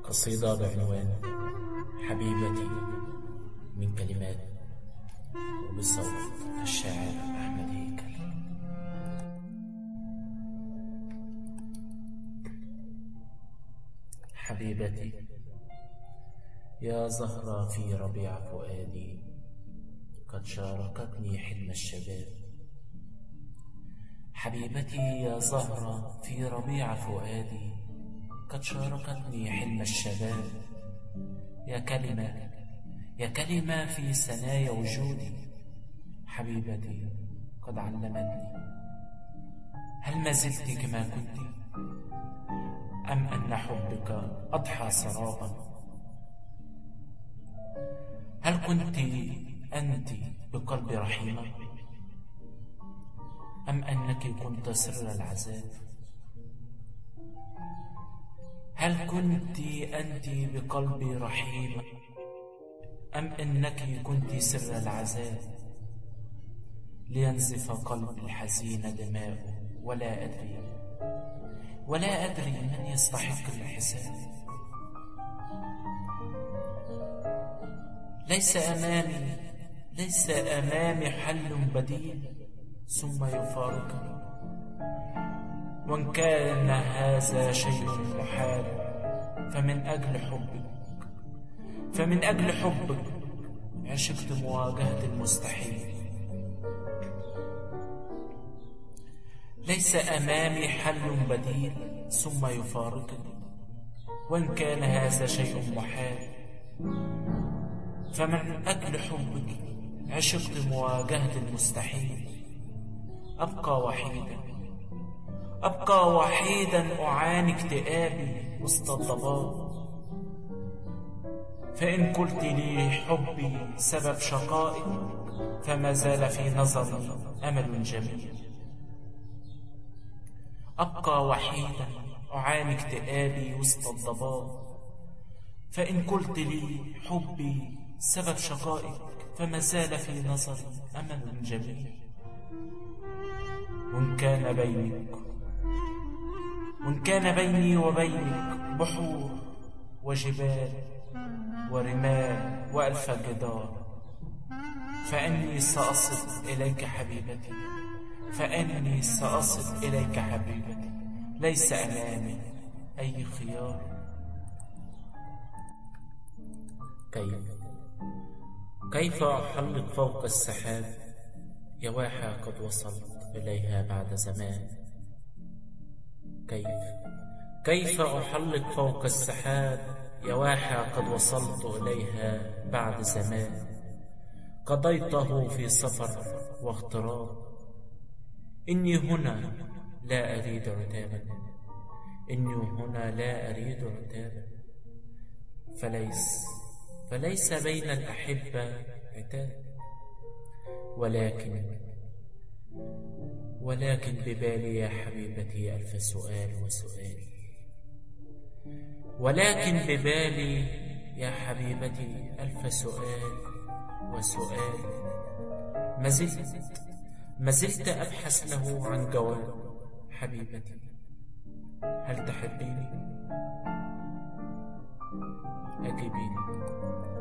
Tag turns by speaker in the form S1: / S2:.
S1: قصيدة بعنوان حبيبتي، من كلمات وبصوت الشاعر أحمد هيكل. حبيبتي يا زهرة في ربيع فؤادي، قد شاركتني حلم الشباب. حبيبتي يا زهرة في ربيع فؤادي، قد شاركتني حلم الشباب. يا كلمة في ثنايا وجودي، حبيبتي قد علمتني. هل ما زلت كما كنت، أم أن حبك أضحى سرابا؟ هل كنت أنت بقلب رحيمة، أم أنك كنت سر العذاب؟ هل كنت أنت بقلب رحيمة، أم أنك كنت سر العذاب؟ لينزف قلب الحزين دماءه، ولا أدري من يستحق الحساب. ليس أمامي حل بديل ثم يفارقني. وإن كان هذا شيء محال، فمن أجل حبك عشقت مواجهة المستحيل. ليس أمامي حل بديل ثم يفارقني. وإن كان هذا شيء محال، فمن أجل حبك عشقت مواجهة المستحيل. أبقى وحيدا أعاني اكتئابي وسط الضباب. فإن قلت لي حبي سبب شقائي، فما زال في نظري أمل جميل. أبقى وحيدا أعاني اكتئابي وسط الضباب. فإن قلت لي حبي سبب شقائك، فما زال في نظري أمل جميل. وإن كان بيني وبينك بحور وجبال ورمال وألف جدار، فإني سأصل إليك حبيبتي. ليس أمامي أي خيار. كيف أحلق فوق السحاب، يا واحة قد وصلت إليها بعد زمان. كيف أحلق فوق السحاب، يا واحة قد وصلت إليها بعد زمان. قضيته في سفر واغتراب. إني هنا لا أريد عتابا. فليس بين الأحبة عتاب، ولكن ببالي يا حبيبتي ألف سؤال وسؤال. ما زلت أبحث له عن جواب. حبيبتي هل تحبيني؟ أجيبيني.